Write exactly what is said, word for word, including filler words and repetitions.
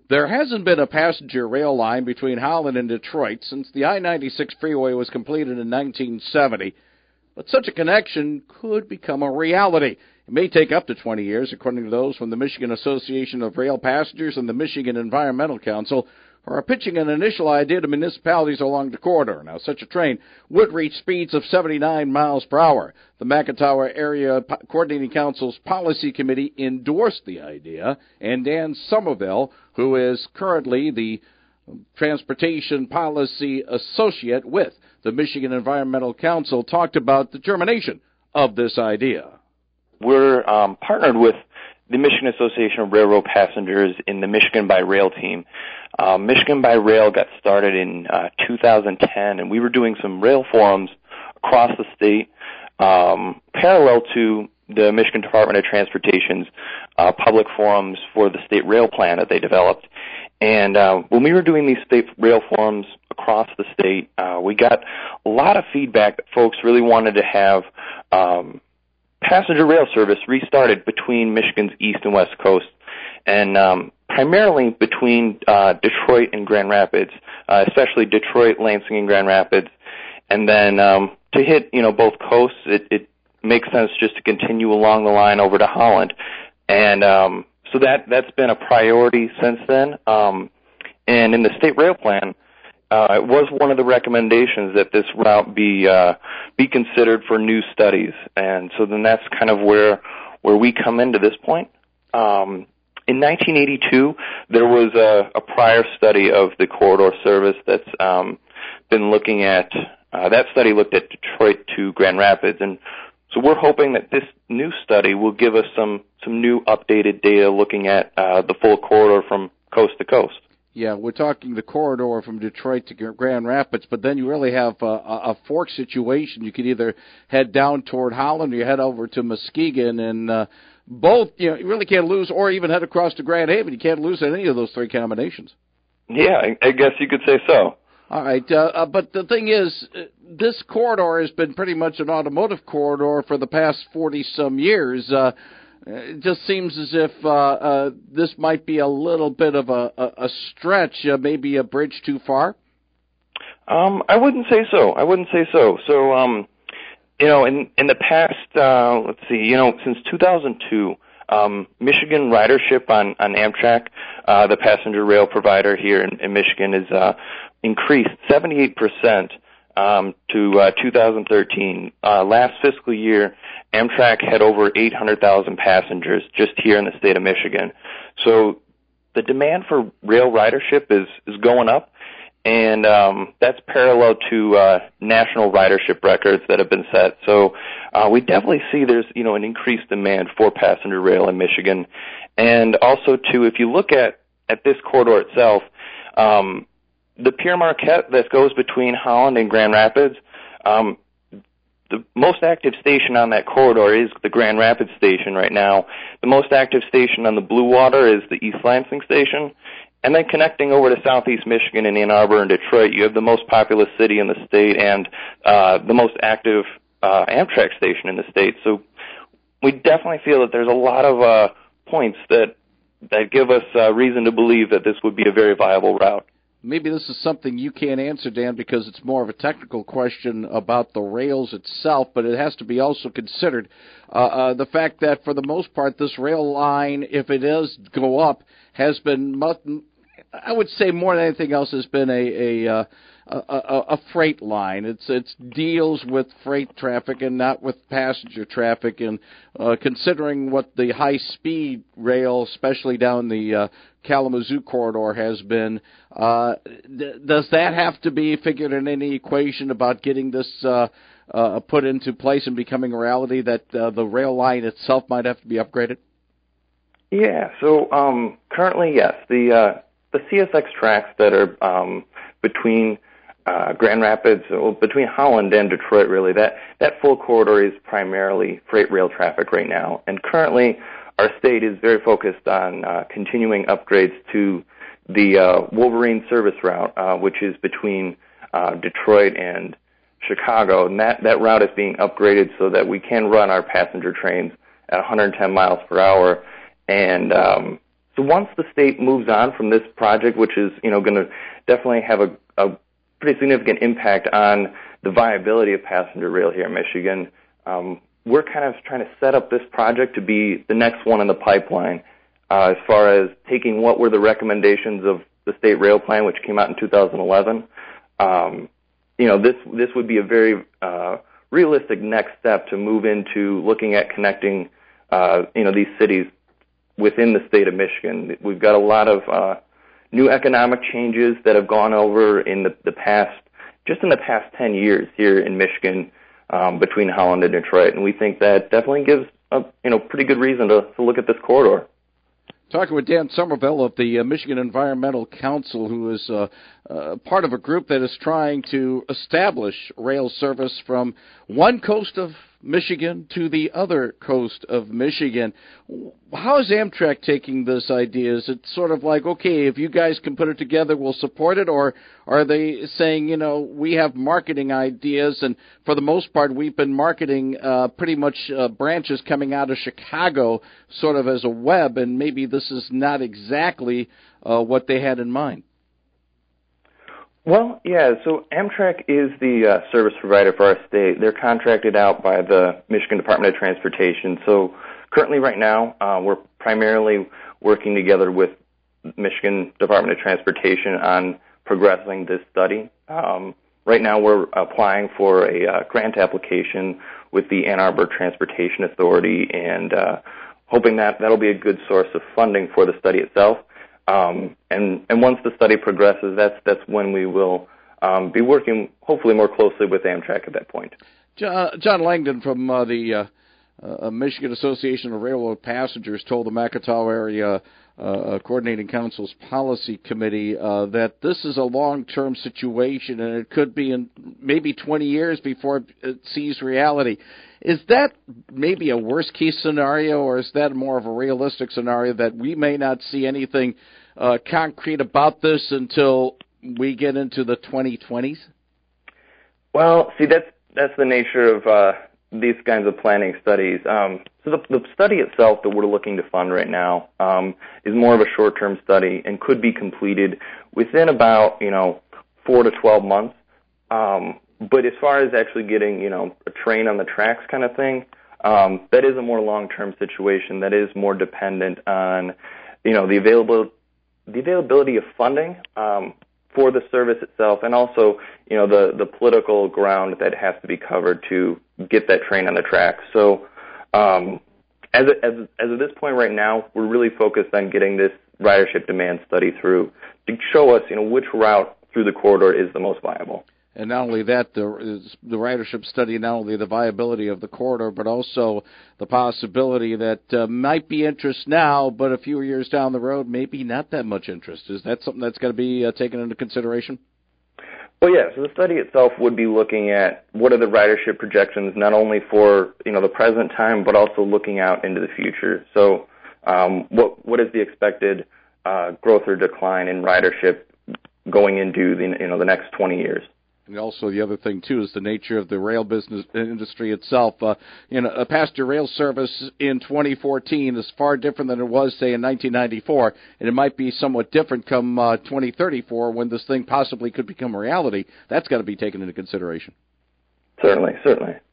There hasn't been a passenger rail line between Holland and Detroit since the I ninety-six freeway was completed in nineteen seventy, but such a connection could become a reality. It may take up to twenty years, according to those from the Michigan Association of Rail Passengers and the Michigan Environmental Council, who are pitching an initial idea to municipalities along the corridor. Now, such a train would reach speeds of seventy-nine miles per hour. The McIntyre Area Coordinating Council's Policy Committee endorsed the idea, and Dan Somerville, who is currently the Transportation Policy Associate with the Michigan Environmental Council, talked about the germination of this idea. We're um, partnered with the Michigan Association of Railroad Passengers in the Michigan by Rail team. Uh, Michigan by Rail got started in uh, two thousand ten, and we were doing some rail forums across the state, um, parallel to the Michigan Department of Transportation's uh, public forums for the state rail plan that they developed. And uh, when we were doing these state rail forums across the state, uh, we got a lot of feedback that folks really wanted to have um, passenger rail service restarted between Michigan's east and west coast, and um, primarily between uh, Detroit and Grand Rapids, uh, especially Detroit, Lansing, and Grand Rapids. And then um, to hit, you know, both coasts, it, it makes sense just to continue along the line over to Holland. And um, so that, that's been a priority since then. Um, and in the state rail plan, Uh, it was one of the recommendations that this route be uh, be considered for new studies, and so then that's kind of where where we come into this point. Um, in nineteen eighty-two, there was a, a prior study of the corridor service that's um, been looking at. Uh, that study looked at Detroit to Grand Rapids, and so we're hoping that this new study will give us some some new updated data looking at uh, the full corridor from coast to coast. Yeah, we're talking the corridor from Detroit to Grand Rapids, but then you really have a, a fork situation. You could either head down toward Holland or you head over to Muskegon, and uh, both, you know, you really can't lose, or even head across to Grand Haven. You can't lose any of those three combinations. Yeah, I, I guess you could say so. All right, uh, uh, but the thing is, uh, this corridor has been pretty much an automotive corridor for the past forty-some years. Uh, It just seems as if uh, uh, this might be a little bit of a, a, a stretch, uh, maybe a bridge too far. Um, I wouldn't say so. I wouldn't say so. So, um, you know, in in the past, uh, let's see, you know, since two thousand two, um, Michigan ridership on on Amtrak, uh, the passenger rail provider here in, in Michigan, is uh, increased seventy-eight percent. Um, to uh, two thousand thirteen. Uh, last fiscal year, Amtrak had over eight hundred thousand passengers just here in the state of Michigan. So the demand for rail ridership is, is going up, and um, that's parallel to uh, national ridership records that have been set. So uh, we definitely see there's, you know, an increased demand for passenger rail in Michigan. And also, too, if you look at, at this corridor itself, um, the Pierre Marquette that goes between Holland and Grand Rapids, um, the most active station on that corridor is the Grand Rapids station right now. The most active station on the Blue Water is the East Lansing station. And then connecting over to southeast Michigan and Ann Arbor and Detroit, you have the most populous city in the state and uh, the most active uh, Amtrak station in the state. So we definitely feel that there's a lot of uh, points that, that give us uh, reason to believe that this would be a very viable route. Maybe this is something you can't answer, Dan, because it's more of a technical question about the rails itself, but it has to be also considered uh, uh, the fact that, for the most part, this rail line, if it does go up, has been, I would say more than anything else, has been a a, uh, a, a freight line. It's it's deals with freight traffic and not with passenger traffic, and uh, considering what the high-speed rail, especially down the uh, Kalamazoo corridor, has been, uh, th- does that have to be figured in any equation about getting this uh, uh, put into place and becoming a reality, that uh, the rail line itself might have to be upgraded? Yeah, so um, currently, yes. The uh, the C S X tracks that are um, between uh, Grand Rapids, well, between Holland and Detroit, really, that, that full corridor is primarily freight rail traffic right now. And currently, our state is very focused on uh, continuing upgrades to the uh, Wolverine service route, uh, which is between uh, Detroit and Chicago. And that, that route is being upgraded so that we can run our passenger trains at one hundred ten miles per hour and um, So once the state moves on from this project, which is, you know, going to definitely have a, a pretty significant impact on the viability of passenger rail here in Michigan, um, we're kind of trying to set up this project to be the next one in the pipeline uh, as far as taking what were the recommendations of the state rail plan, which came out in two thousand eleven. Um, you know, this this would be a very uh, realistic next step to move into looking at connecting, uh, you know, these cities within the state of Michigan. We've got a lot of uh, new economic changes that have gone over in the, the past, just in the past ten years here in Michigan um, between Holland and Detroit, and we think that definitely gives a, you know, pretty good reason to, to look at this corridor. Talking with Dan Somerville of the uh, Michigan Environmental Council, who is uh, uh, part of a group that is trying to establish rail service from one coast of Michigan to the other coast of Michigan. How is Amtrak taking this idea? Is it sort of like, okay, if you guys can put it together, we'll support it? Or are they saying, you know, we have marketing ideas, and for the most part, we've been marketing uh, pretty much uh, branches coming out of Chicago sort of as a web, and maybe this is not exactly uh, what they had in mind? Well, yeah, so Amtrak is the uh, service provider for our state. They're contracted out by the Michigan Department of Transportation. So currently right now, uh, we're primarily working together with Michigan Department of Transportation on progressing this study. Um, right now we're applying for a uh, grant application with the Ann Arbor Transportation Authority and uh, hoping that that'll be a good source of funding for the study itself. Um, and, and once the study progresses, that's that's when we will um, be working hopefully more closely with Amtrak at that point. John, John Langdon from uh, the uh, uh, Michigan Association of Railroad Passengers told the Macatawa Area uh, Coordinating Council's Policy Committee uh, that this is a long-term situation and it could be in maybe twenty years before it sees reality. Is that maybe a worst-case scenario, or is that more of a realistic scenario that we may not see anything uh, concrete about this until we get into the twenty twenties? Well, see, that's that's the nature of uh, these kinds of planning studies. Um, so the, the study itself that we're looking to fund right now um, is more of a short-term study and could be completed within about, you know, four to twelve months. Um, But as far as actually getting, you know, a train on the tracks kind of thing, um, that is a more long-term situation. That is more dependent on, you know, the available, the availability of funding um, for the service itself, and also, you know, the the political ground that has to be covered to get that train on the tracks. So, um, as as as of this point right now, we're really focused on getting this ridership demand study through to show us, you know, which route through the corridor is the most viable. And not only that, the, the ridership study, not only the viability of the corridor, but also the possibility that uh, might be interest now, but a few years down the road, maybe not that much interest. Is that something that's going to be uh, taken into consideration? Well, yeah. So the study itself would be looking at what are the ridership projections, not only for, you know, the present time, but also looking out into the future. So um, what what is the expected uh, growth or decline in ridership going into the, you know, the next twenty years? And also the other thing, too, is the nature of the rail business industry itself. Uh, you know, a passenger rail service in twenty fourteen is far different than it was, say, in nineteen ninety-four, and it might be somewhat different come uh, twenty thirty-four when this thing possibly could become a reality. That's got to be taken into consideration. Certainly, certainly.